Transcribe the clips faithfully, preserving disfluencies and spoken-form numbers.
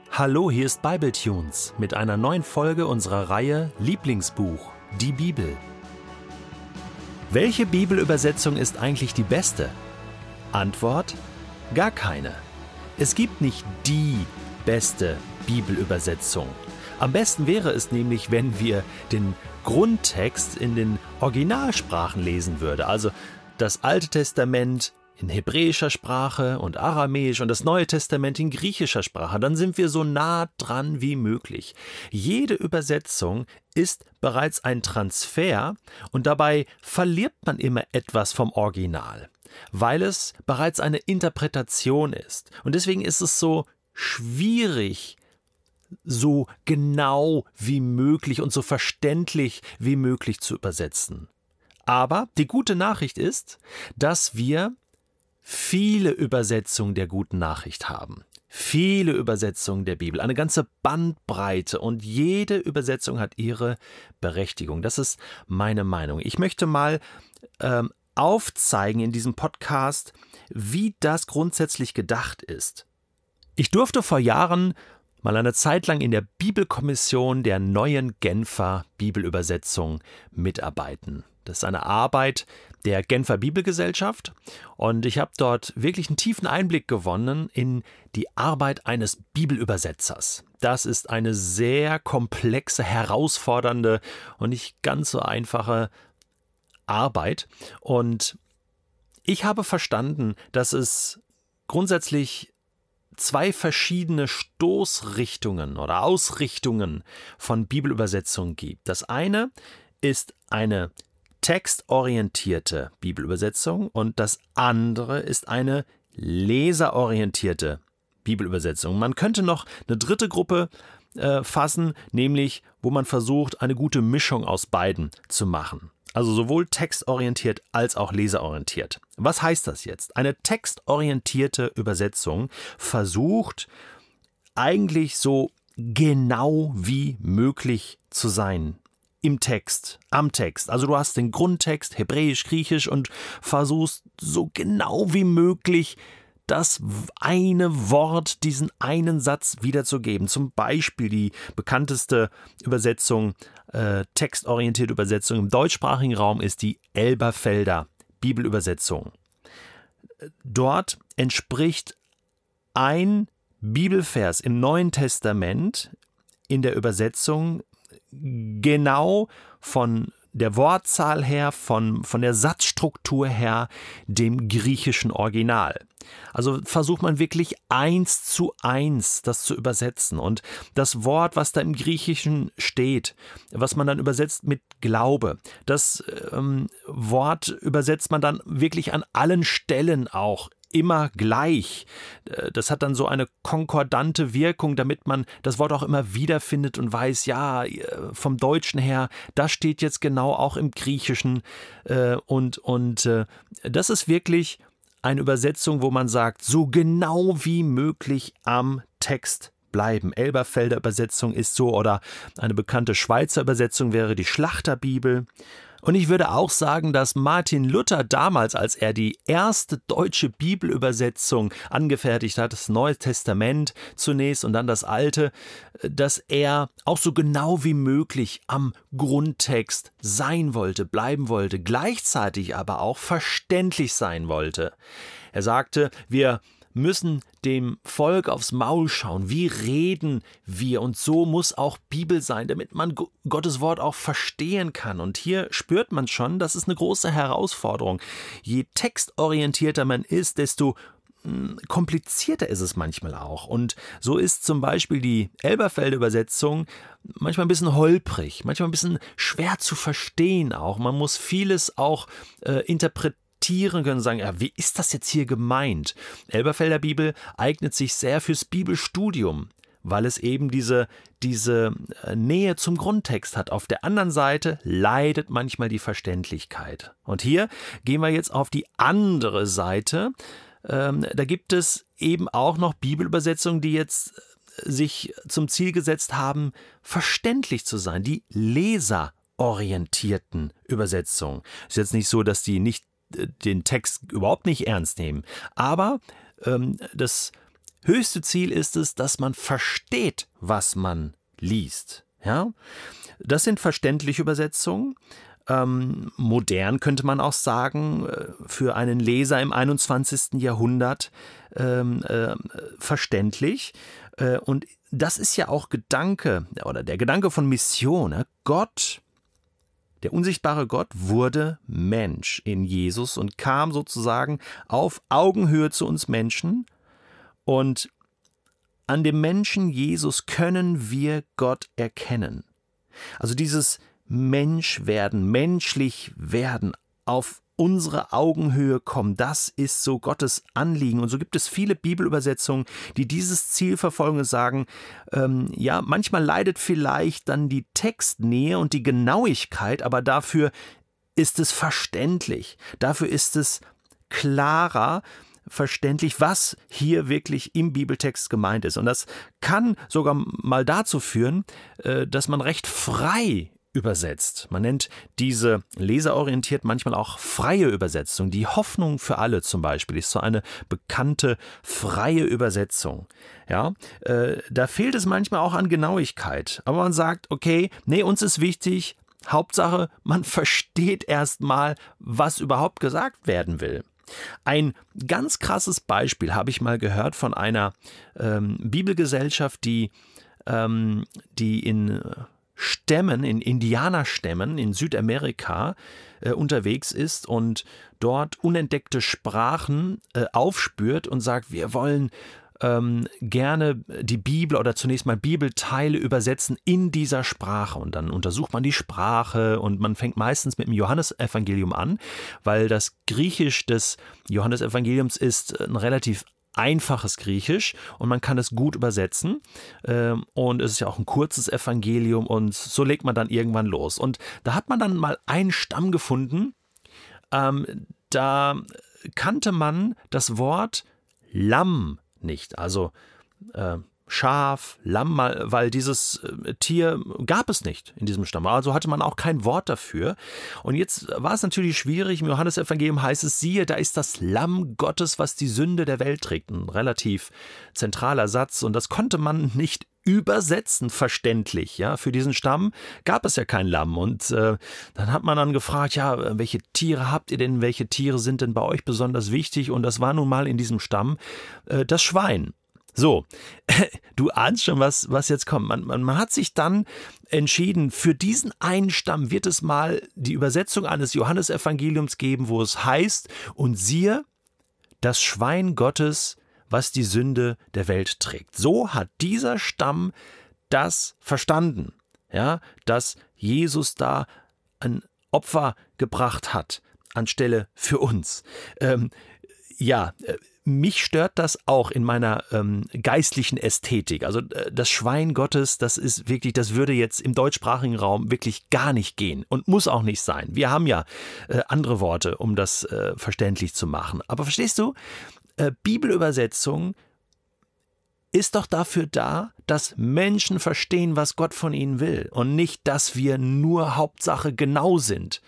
Hallo, hier ist Bibletunes mit einer neuen Folge unserer Reihe Lieblingsbuch, die Bibel. Welche Bibelübersetzung ist eigentlich die beste? Antwort: gar keine. Es gibt nicht die beste Bibelübersetzung. Am besten wäre es nämlich, wenn wir den Grundtext in den Originalsprachen lesen würden, also das Alte Testament in hebräischer Sprache und aramäisch und das Neue Testament in griechischer Sprache. Dann sind wir so nah dran wie möglich. Jede Übersetzung ist bereits ein Transfer und dabei verliert man immer etwas vom Original, weil es bereits eine Interpretation ist. Und deswegen ist es so schwierig, so genau wie möglich und so verständlich wie möglich zu übersetzen. Aber die gute Nachricht ist, dass wir viele Übersetzungen der guten Nachricht haben. Viele Übersetzungen der Bibel, eine ganze Bandbreite, und jede Übersetzung hat ihre Berechtigung. Das ist meine Meinung. Ich möchte mal ähm, aufzeigen in diesem Podcast, wie das grundsätzlich gedacht ist. Ich durfte vor Jahren mal eine Zeit lang in der Bibelkommission der neuen Genfer Bibelübersetzung mitarbeiten. Das ist eine Arbeit der Genfer Bibelgesellschaft und ich habe dort wirklich einen tiefen Einblick gewonnen in die Arbeit eines Bibelübersetzers. Das ist eine sehr komplexe, herausfordernde und nicht ganz so einfache Arbeit. Und ich habe verstanden, dass es grundsätzlich zwei verschiedene Stoßrichtungen oder Ausrichtungen von Bibelübersetzungen gibt. Das eine ist eine textorientierte Bibelübersetzung und das andere ist eine leserorientierte Bibelübersetzung. Man könnte noch eine dritte Gruppe äh, fassen, nämlich wo man versucht, eine gute Mischung aus beiden zu machen. Also sowohl textorientiert als auch leserorientiert. Was heißt das jetzt? Eine textorientierte Übersetzung versucht eigentlich so genau wie möglich zu sein. Im Text, am Text. Also du hast den Grundtext, Hebräisch, Griechisch, und versuchst so genau wie möglich das eine Wort, diesen einen Satz wiederzugeben. Zum Beispiel die bekannteste Übersetzung, äh, textorientierte Übersetzung im deutschsprachigen Raum ist die Elberfelder Bibelübersetzung. Dort entspricht ein Bibelvers im Neuen Testament in der Übersetzung genau von der Wortzahl her, von, von der Satzstruktur her, dem griechischen Original. Also versucht man wirklich eins zu eins das zu übersetzen. Und das Wort, was da im Griechischen steht, was man dann übersetzt mit Glaube, das ähm, Wort übersetzt man dann wirklich an allen Stellen auch immer gleich. Das hat dann so eine konkordante Wirkung, damit man das Wort auch immer wiederfindet und weiß, ja, vom Deutschen her, das steht jetzt genau auch im Griechischen. Und, und das ist wirklich eine Übersetzung, wo man sagt, so genau wie möglich am Text bleiben. Elberfelder Übersetzung ist so, oder eine bekannte Schweizer Übersetzung wäre die Schlachterbibel. Und ich würde auch sagen, dass Martin Luther damals, als er die erste deutsche Bibelübersetzung angefertigt hat, das Neue Testament zunächst und dann das Alte, dass er auch so genau wie möglich am Grundtext sein wollte, bleiben wollte, gleichzeitig aber auch verständlich sein wollte. Er sagte, wir müssen dem Volk aufs Maul schauen. Wie reden wir? Und so muss auch Bibel sein, damit man Gottes Wort auch verstehen kann. Und hier spürt man schon, das ist eine große Herausforderung. Je textorientierter man ist, desto komplizierter ist es manchmal auch. Und so ist zum Beispiel die Elberfelder Übersetzung manchmal ein bisschen holprig, manchmal ein bisschen schwer zu verstehen auch. Man muss vieles auch äh, interpretieren können, sagen, ja, wie ist das jetzt hier gemeint? Elberfelder Bibel eignet sich sehr fürs Bibelstudium, weil es eben diese, diese Nähe zum Grundtext hat. Auf der anderen Seite leidet manchmal die Verständlichkeit. Und hier gehen wir jetzt auf die andere Seite. Ähm, da gibt es eben auch noch Bibelübersetzungen, die jetzt sich zum Ziel gesetzt haben, verständlich zu sein. Die leserorientierten Übersetzungen. Es ist jetzt nicht so, dass die nicht den Text überhaupt nicht ernst nehmen. Aber ähm, das höchste Ziel ist es, dass man versteht, was man liest. Ja? Das sind verständliche Übersetzungen. Ähm, modern könnte man auch sagen, äh, für einen Leser im einundzwanzigsten Jahrhundert ähm, äh, verständlich. Äh, und das ist ja auch Gedanke, oder der Gedanke von Mission. Ne? Gott, der unsichtbare Gott, wurde Mensch in Jesus und kam sozusagen auf Augenhöhe zu uns Menschen. Und an dem Menschen Jesus können wir Gott erkennen. Also dieses Menschwerden, menschlich werden, auf unsere Augenhöhe kommen, das ist so Gottes Anliegen. Und so gibt es viele Bibelübersetzungen, die dieses Ziel verfolgen und sagen, ähm, ja, manchmal leidet vielleicht dann die Textnähe und die Genauigkeit, aber dafür ist es verständlich, dafür ist es klarer, verständlich, was hier wirklich im Bibeltext gemeint ist. Und das kann sogar mal dazu führen, dass man recht frei übersetzt. Man nennt diese leserorientiert manchmal auch freie Übersetzung. Die Hoffnung für alle zum Beispiel ist so eine bekannte freie Übersetzung. Ja, äh, da fehlt es manchmal auch an Genauigkeit. Aber man sagt, okay, nee, uns ist wichtig, Hauptsache, man versteht erstmal, was überhaupt gesagt werden will. Ein ganz krasses Beispiel habe ich mal gehört von einer ähm, Bibelgesellschaft, die, ähm, die in Stämmen, in Indianerstämmen in Südamerika äh, unterwegs ist und dort unentdeckte Sprachen äh, aufspürt und sagt, wir wollen ähm, gerne die Bibel oder zunächst mal Bibelteile übersetzen in dieser Sprache. Und dann untersucht man die Sprache und man fängt meistens mit dem Johannesevangelium an, weil das Griechisch des Johannesevangeliums ist ein relativ einfaches Griechisch und man kann es gut übersetzen und es ist ja auch ein kurzes Evangelium und so legt man dann irgendwann los. Und da hat man dann mal einen Stamm gefunden, ähm, da kannte man das Wort Lamm nicht, also äh, Schaf, Lamm, weil dieses äh, Tier gab es nicht in diesem Stamm. Also hatte man auch kein Wort dafür. Und jetzt war es natürlich schwierig. Im Johannesevangelium heißt es, siehe, da ist das Lamm Gottes, was die Sünde der Welt trägt. Ein relativ zentraler Satz. Und das konnte man nicht übersetzen, verständlich. Ja, für diesen Stamm gab es ja kein Lamm. Und äh, dann hat man dann gefragt, ja, welche Tiere habt ihr denn? Welche Tiere sind denn bei euch besonders wichtig? Und das war nun mal in diesem Stamm äh, das Schwein. So, du ahnst schon, was, was jetzt kommt. Man, man, man hat sich dann entschieden, für diesen einen Stamm wird es mal die Übersetzung eines Johannesevangeliums geben, wo es heißt, und siehe, das Schwein Gottes, was die Sünde der Welt trägt. So hat dieser Stamm das verstanden, ja, dass Jesus da ein Opfer gebracht hat, anstelle für uns. Ähm, ja, äh, Mich stört das auch in meiner ähm, geistlichen Ästhetik. Also äh, das Schwein Gottes, das ist wirklich, das würde jetzt im deutschsprachigen Raum wirklich gar nicht gehen und muss auch nicht sein. Wir haben ja äh, andere Worte, um das äh, verständlich zu machen. Aber verstehst du, äh, Bibelübersetzung ist doch dafür da, dass Menschen verstehen, was Gott von ihnen will und nicht, dass wir nur Hauptsache genau sind.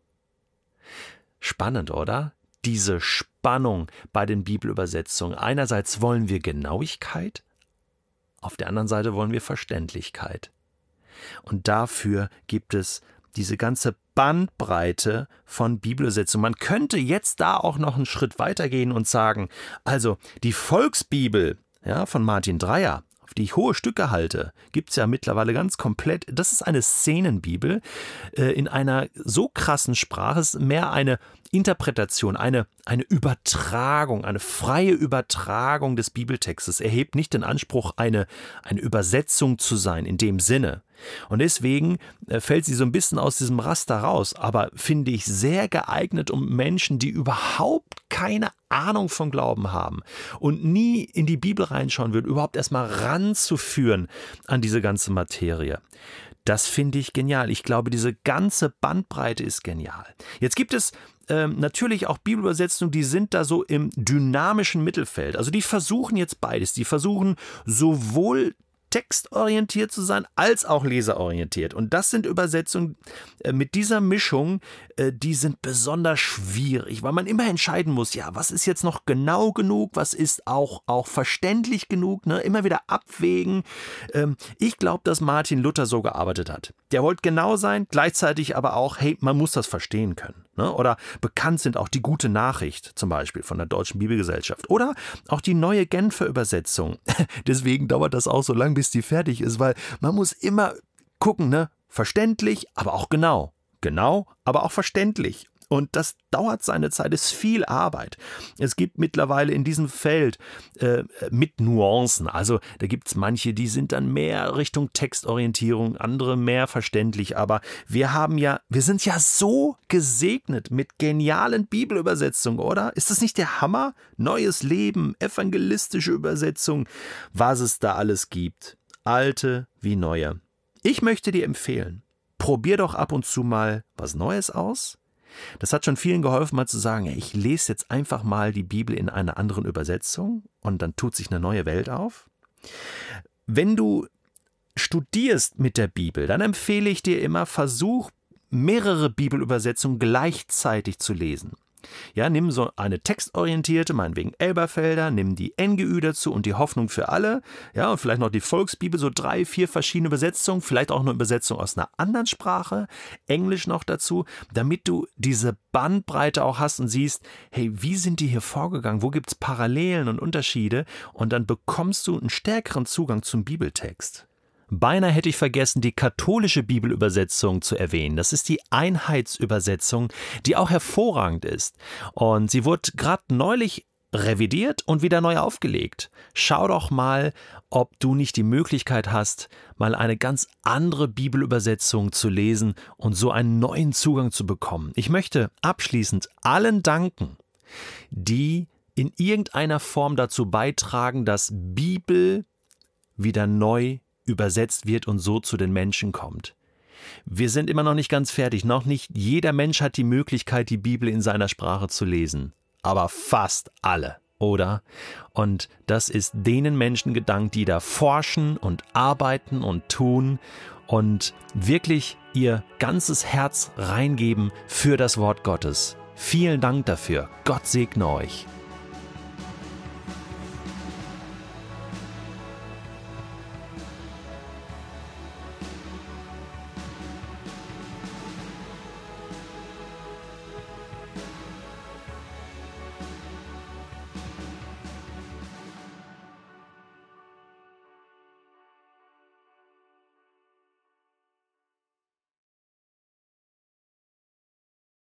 Spannend, oder? Diese Spannung bei den Bibelübersetzungen. Einerseits wollen wir Genauigkeit, auf der anderen Seite wollen wir Verständlichkeit. Und dafür gibt es diese ganze Bandbreite von Bibelübersetzungen. Man könnte jetzt da auch noch einen Schritt weitergehen und sagen, also die Volksbibel, ja, von Martin Dreyer, auf die ich hohe Stücke halte, gibt es ja mittlerweile ganz komplett. Das ist eine Szenenbibel äh, in einer so krassen Sprache. Es ist mehr eine Interpretation, eine, eine Übertragung, eine freie Übertragung des Bibeltextes. Er hebt nicht den Anspruch, eine, eine Übersetzung zu sein in dem Sinne. Und deswegen äh, fällt sie so ein bisschen aus diesem Raster raus, aber finde ich sehr geeignet, um Menschen, die überhaupt keine Ahnung vom Glauben haben und nie in die Bibel reinschauen würden, überhaupt erstmal ranzuführen an diese ganze Materie. Das finde ich genial. Ich glaube, diese ganze Bandbreite ist genial. Jetzt gibt es ähm, natürlich auch Bibelübersetzungen, die sind da so im dynamischen Mittelfeld. Also die versuchen jetzt beides. Die versuchen sowohl textorientiert zu sein, als auch leserorientiert. Und das sind Übersetzungen äh, mit dieser Mischung, äh, die sind besonders schwierig, weil man immer entscheiden muss, ja, was ist jetzt noch genau genug, was ist auch, auch verständlich genug, ne? Immer wieder abwägen. Ähm, ich glaube, dass Martin Luther so gearbeitet hat. Der wollte genau sein, gleichzeitig aber auch, hey, man muss das verstehen können. Ne? Oder bekannt sind auch die Gute Nachricht, zum Beispiel von der Deutschen Bibelgesellschaft. Oder auch die neue Genfer Übersetzung. Deswegen dauert das auch so lang, bis die fertig ist, weil man muss immer gucken, ne? Verständlich, aber auch genau. Genau, aber auch verständlich. Und das dauert seine Zeit, ist viel Arbeit. Es gibt mittlerweile in diesem Feld äh, mit Nuancen, also da gibt es manche, die sind dann mehr Richtung Textorientierung, andere mehr verständlich, aber wir haben ja, wir sind ja so gesegnet mit genialen Bibelübersetzungen, oder? Ist das nicht der Hammer? Neues Leben, evangelistische Übersetzung, was es da alles gibt. Alte wie neue. Ich möchte dir empfehlen, probier doch ab und zu mal was Neues aus. Das hat schon vielen geholfen, mal zu sagen, ja, ich lese jetzt einfach mal die Bibel in einer anderen Übersetzung und dann tut sich eine neue Welt auf. Wenn du studierst mit der Bibel, dann empfehle ich dir immer, versuch mehrere Bibelübersetzungen gleichzeitig zu lesen. Ja, nimm so eine textorientierte, meinetwegen Elberfelder, nimm die N G Ü dazu und die Hoffnung für alle, ja, und vielleicht noch die Volksbibel, so drei, vier verschiedene Übersetzungen, vielleicht auch eine Übersetzung aus einer anderen Sprache, Englisch noch dazu, damit du diese Bandbreite auch hast und siehst, hey, wie sind die hier vorgegangen, wo gibt es Parallelen und Unterschiede, und dann bekommst du einen stärkeren Zugang zum Bibeltext. Beinahe hätte ich vergessen, die katholische Bibelübersetzung zu erwähnen. Das ist die Einheitsübersetzung, die auch hervorragend ist. Und sie wurde gerade neulich revidiert und wieder neu aufgelegt. Schau doch mal, ob du nicht die Möglichkeit hast, mal eine ganz andere Bibelübersetzung zu lesen und so einen neuen Zugang zu bekommen. Ich möchte abschließend allen danken, die in irgendeiner Form dazu beitragen, dass Bibel wieder neu übersetzt wird und so zu den Menschen kommt. Wir sind immer noch nicht ganz fertig. Noch nicht jeder Mensch hat die Möglichkeit, die Bibel in seiner Sprache zu lesen. Aber fast alle, oder? Und das ist denen Menschen gedankt, die da forschen und arbeiten und tun und wirklich ihr ganzes Herz reingeben für das Wort Gottes. Vielen Dank dafür. Gott segne euch.